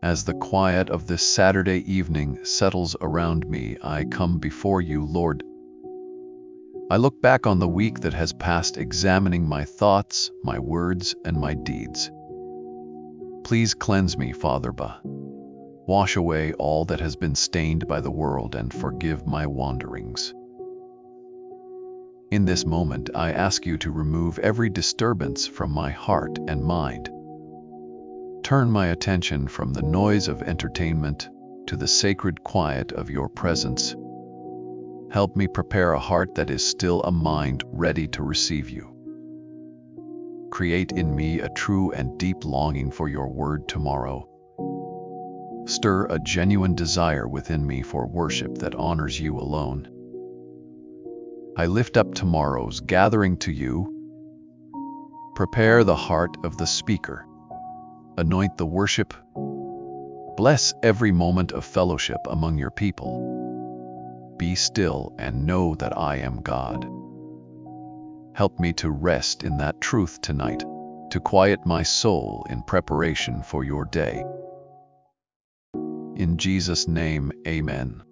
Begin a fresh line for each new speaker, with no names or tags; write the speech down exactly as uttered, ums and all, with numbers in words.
As the quiet of this Saturday evening settles around me, I come before you, Lord. I look back on the week that has passed, examining my thoughts, my words, and my deeds. Please cleanse me, Father Ba. Wash away all that has been stained by the world and forgive my wanderings. In this moment, I ask you to remove every disturbance from my heart and mind. Turn my attention from the noise of entertainment to the sacred quiet of your presence. Help me prepare a heart that is still, a mind ready to receive you. Create in me a true and deep longing for your word tomorrow. Stir a genuine desire within me for worship that honors you alone. I lift up tomorrow's gathering to you. Prepare the heart of the speaker. Anoint the worship. Bless every moment of fellowship among your people. Be still and know that I am God. Help me to rest in that truth tonight, to quiet my soul in preparation for your day. In Jesus' name, amen.